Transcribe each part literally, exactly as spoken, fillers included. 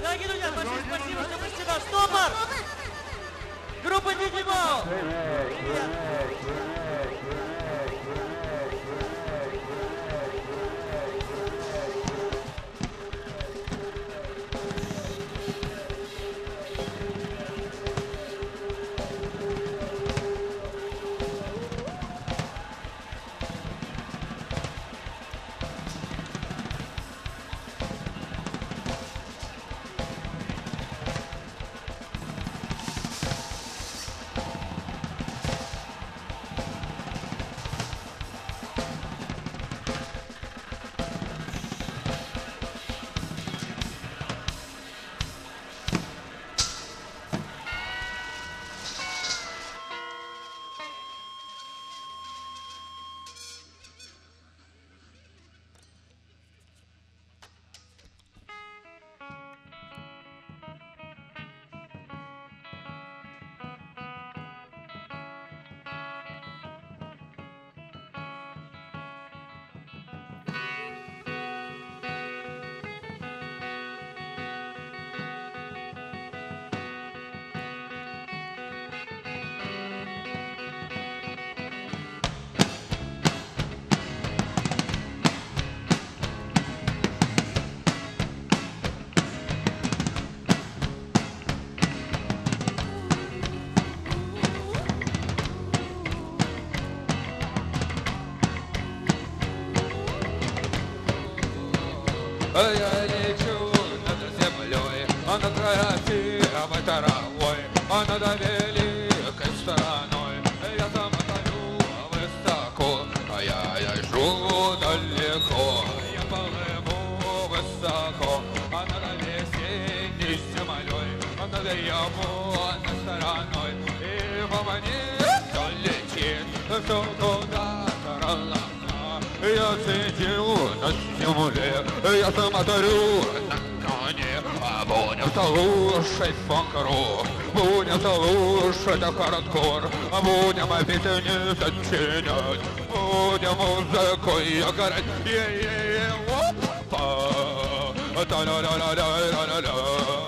Дорогие друзья, большое спасибо, что пришли на Штопор! Группа Дидимо! Привет! Я лечу над землей, а над красивой травой, а над великой стороной. Я замотаю высоко, а я езжу далеко. Я плыву высоко, а над весенней землей, а над явной стороной. И по мне все летит, все куда-то рано. Я сидел на земле, я смотрю на коне, а будем слушать фанк-рок, будем слушать хардкор, будем песни сочинять, будем музыкой играть. Е-е-е, опа, та-ля-ля-ля-ля-ля-ля.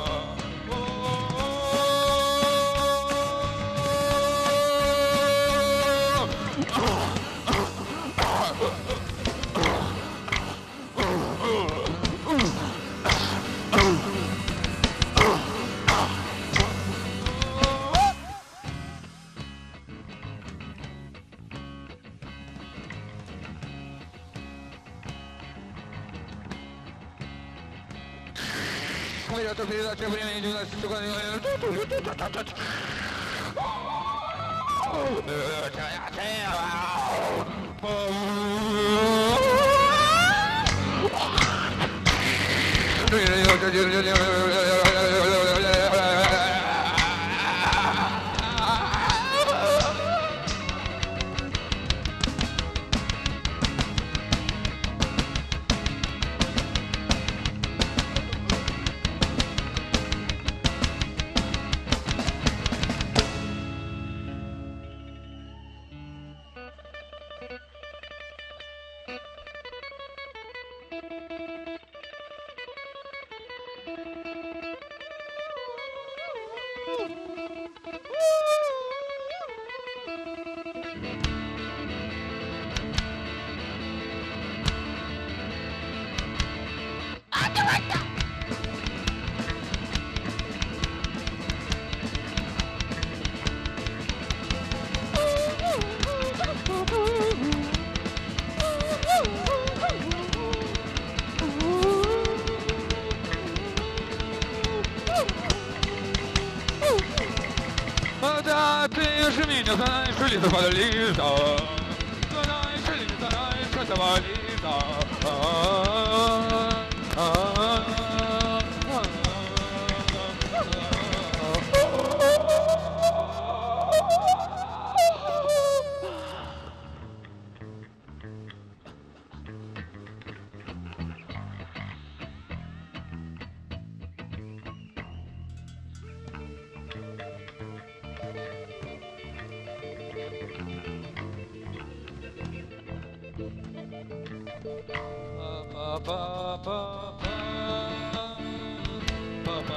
Это передача времени двенадцать секунд. Да ты же меня знаешь, Лиза, Лиза. Знаешь, Лиза, знаешь, этого Лиза. Ba ba ba ba ba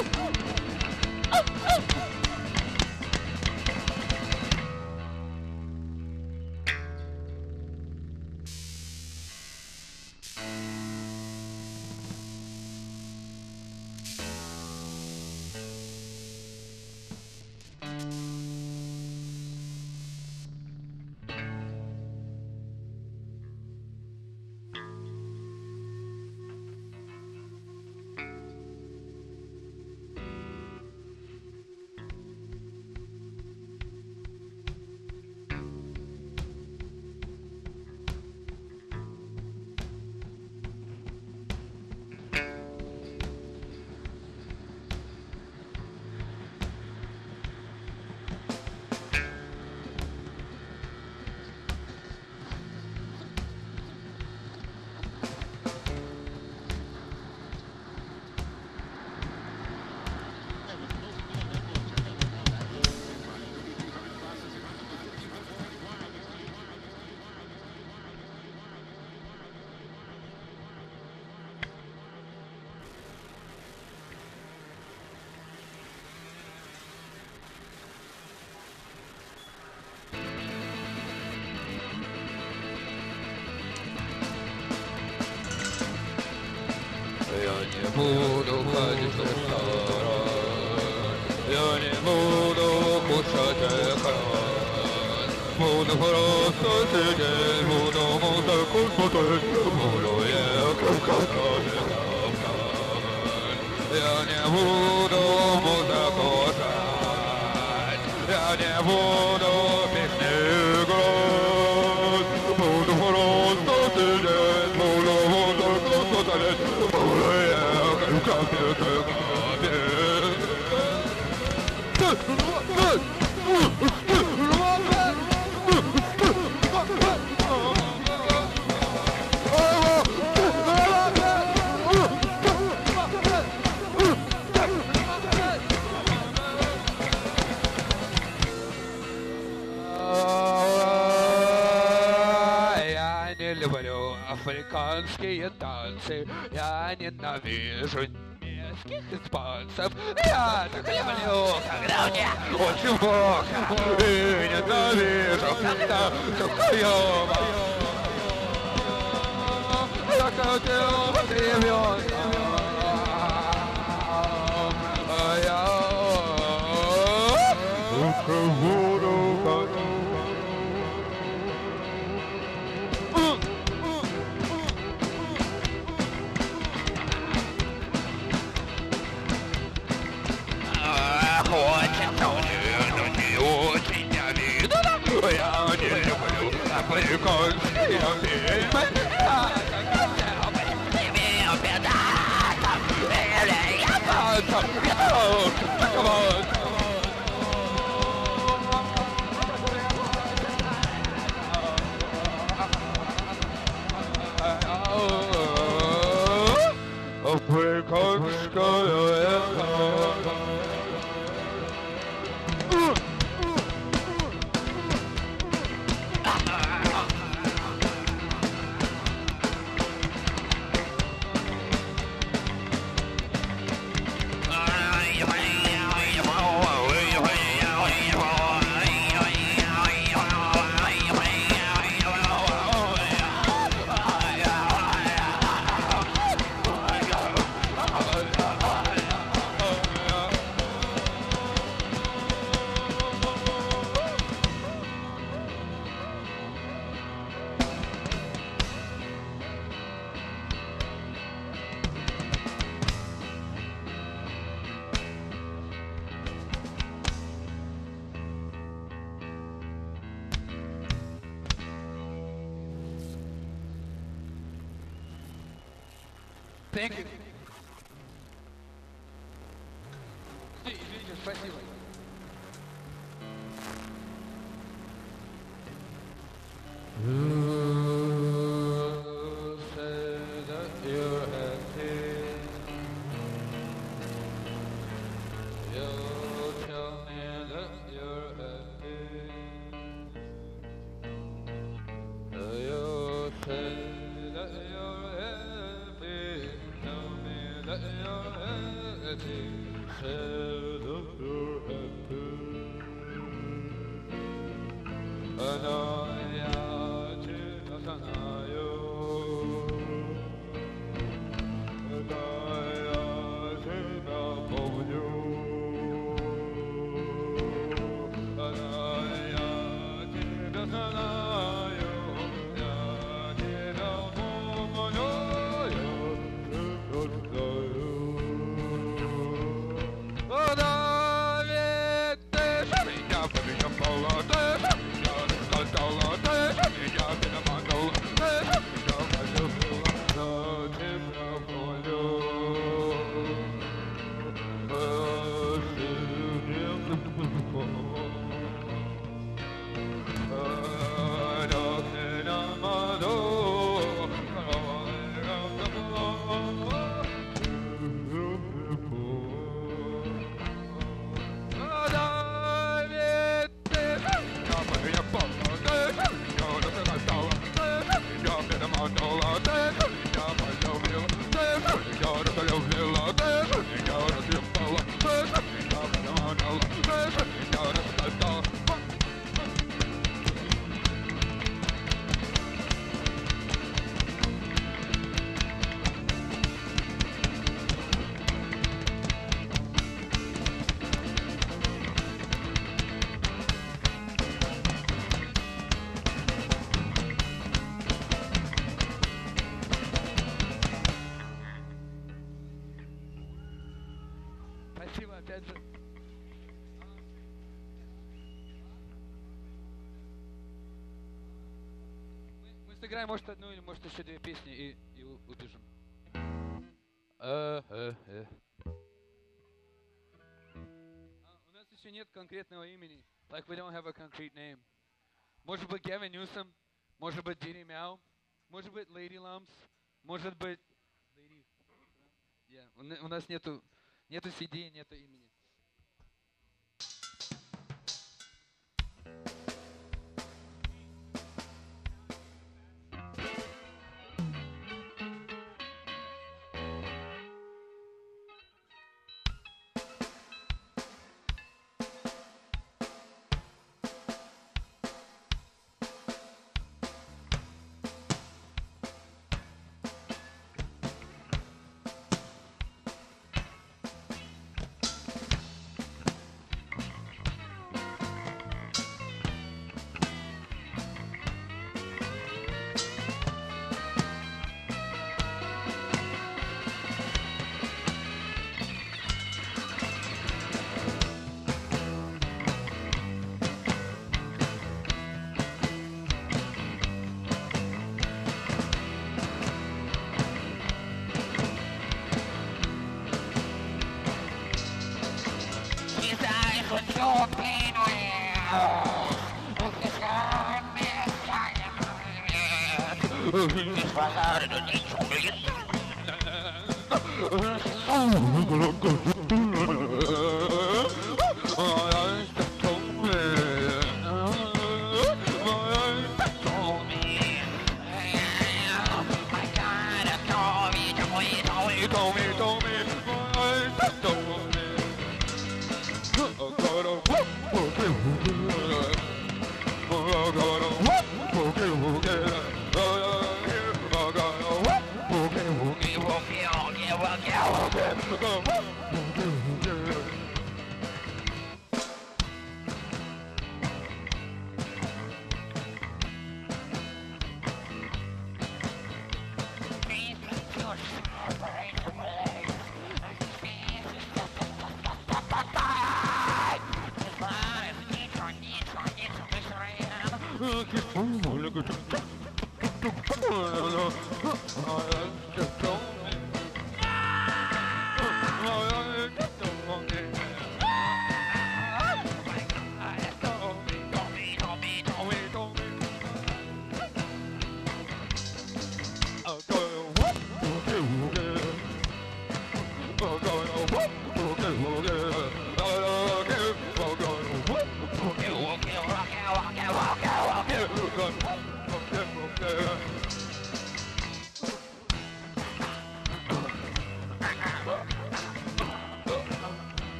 Я не буду ходить в ресторан, я не буду кушать экран, буду просто сидеть, буду музыку смотреть, буду ехать в кафе. Я не буду музыку жать, я не буду песни играть, буду просто сидеть, буду музыку смотреть, буду ехать в кафе, кафе. Я не люблю африканские танцы, я ненавижу немецких испанцев. Я так люблю, когда мне очень плохо, и ненавижу, когда все хуёво. Я хотел быть ребёнком, а я буду как... Хочется но не очень обидно. Я не люблю африканские фильмы. Я хотел быть тебе педантом или японцем. Так вот. Африканское эхо. Thank you. Извините, спасибо. Спасибо, опять же. Мы, мы сыграем, может, одну или может еще две песни и, и у- убежим. Э, э, э. А, у нас еще нет конкретного имени. Like we don't have a concrete name. Может быть Gavin Newsom, может быть Diddy Meow, может быть Lady Lumps, может быть Lady. Yeah. У, на- у нас нету нету си ди, нету имени.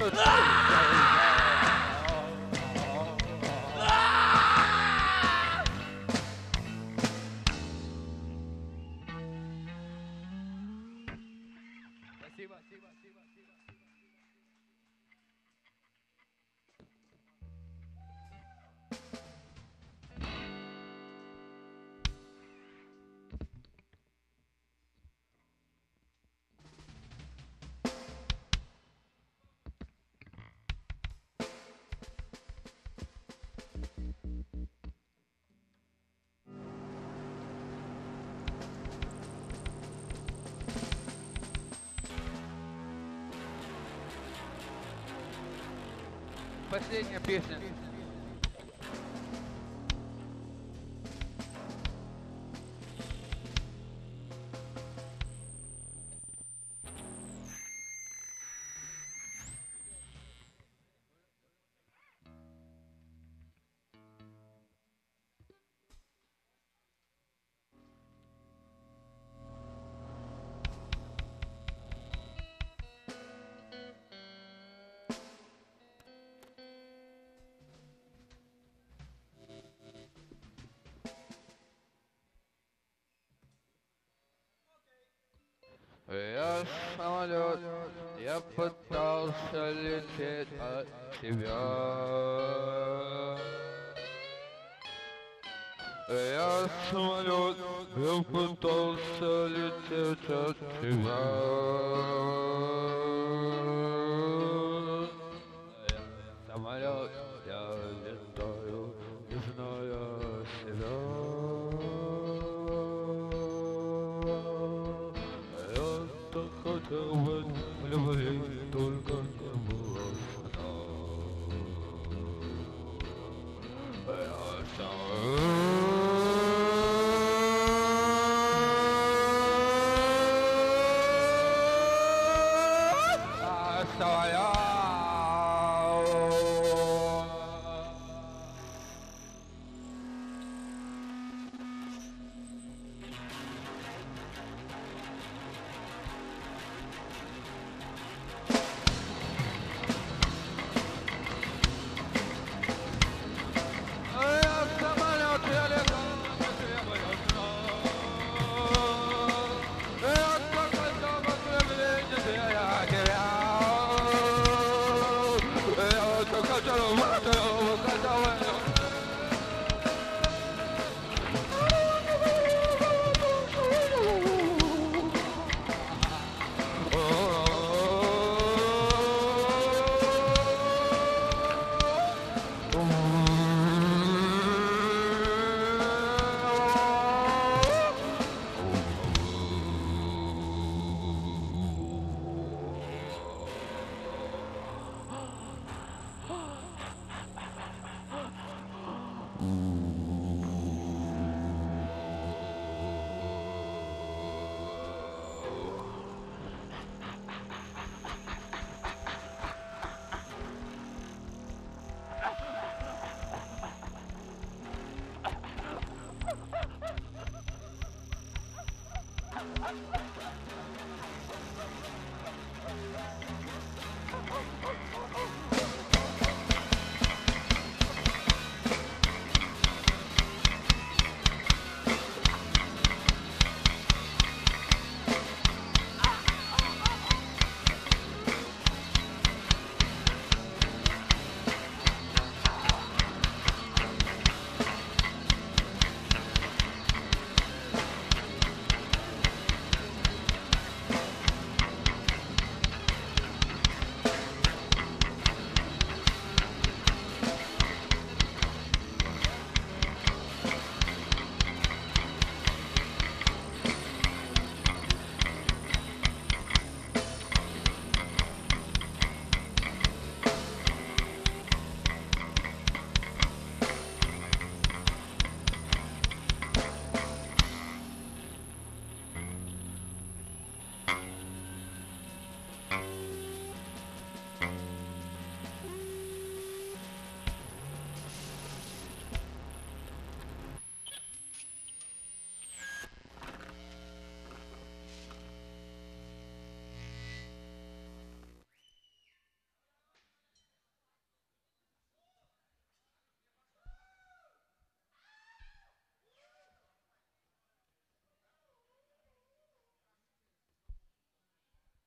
Спасибо, спасибо, спасибо, спасибо. Последняя песня. Я самолет, я пытался лететь от тебя. Я самолет, я пытался лететь от тебя. Я самолет, я летаю, не зная себя. Хотел бы любви, только не было сна. Я сам Thank you.